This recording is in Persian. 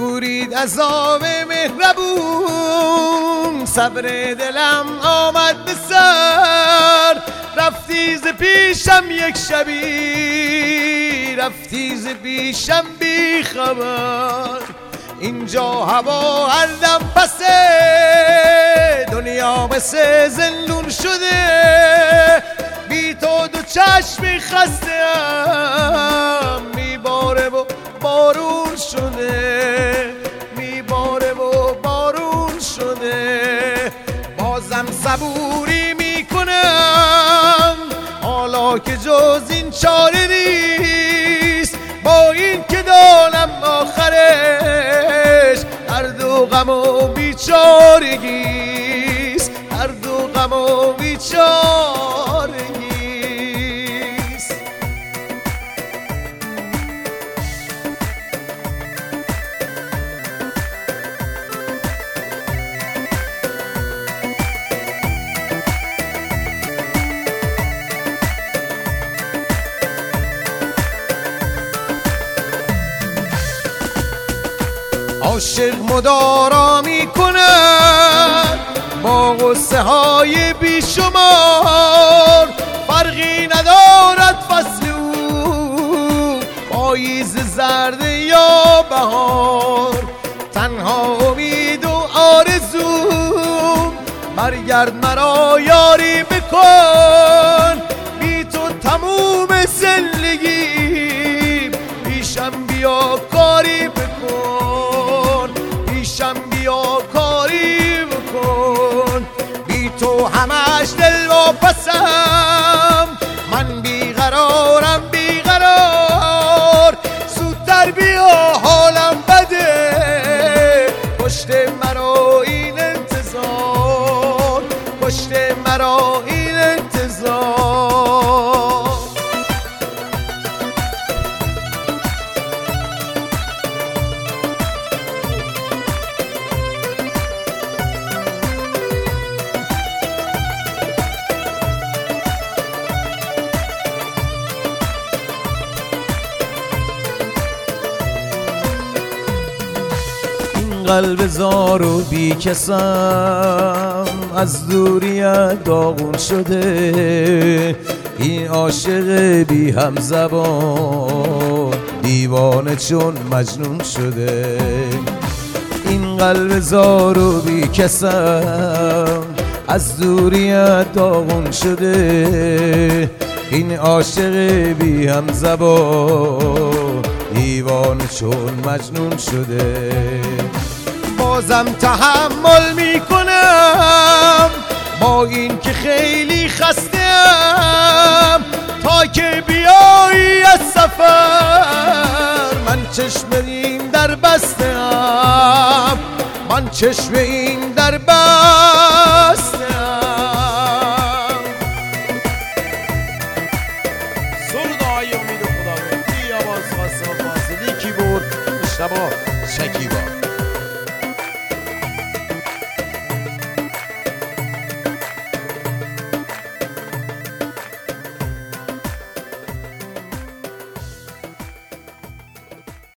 برید عذاب مهربون، صبر دلم آمد به سر. رفتی ز پیشم یک شبی، رفتی ز پیشم بی خبر. اینجا هوا هر دم پسه، دنیا مثل زندون شده. بی تو دو چشمی خسته‌ام، میباره و بارون شده، میباره و بارون شده. بازم صبوری میکنم حالا که جز این چاره نیست. با این که دانم آخرش درد و غم و بیچارگیست، درد و غم و بیچارگیست. عاشق مدارا می کند با غصه های بیشمار. فرقی ندارد فصل او، پاییز زرد یا بهار. تنها امید و آرزو برگرد مرا یاری بکن. بی تو تموم زندگی، پیشم بیا کاری بکن، پیشم بیا کاری بکن. بی تو همش دل واپسم، من بیقرارم بیقرار. زودتر بیا حالم بده، پشت مرا این انتظار، پشت مرا این انتظار. قلب زار و بی کسم از دوریت داغون شده. این عاشق بی هم زبان دیوانه چون مجنون شده. این قلب زار و بی کسم از دوریت داغون شده. این عاشق بی هم زبان دیوانه چون مجنون شده. بازم تحمل میکنم با این که خیلی خسته‌ام، تا که بیایی از سفر. من چشم این در بسته‌ام، من چشم این در بسته‌ام. سرودهای امید خداوندی آواز خاص و فاصلی کیبورد مجتبی شکیبا.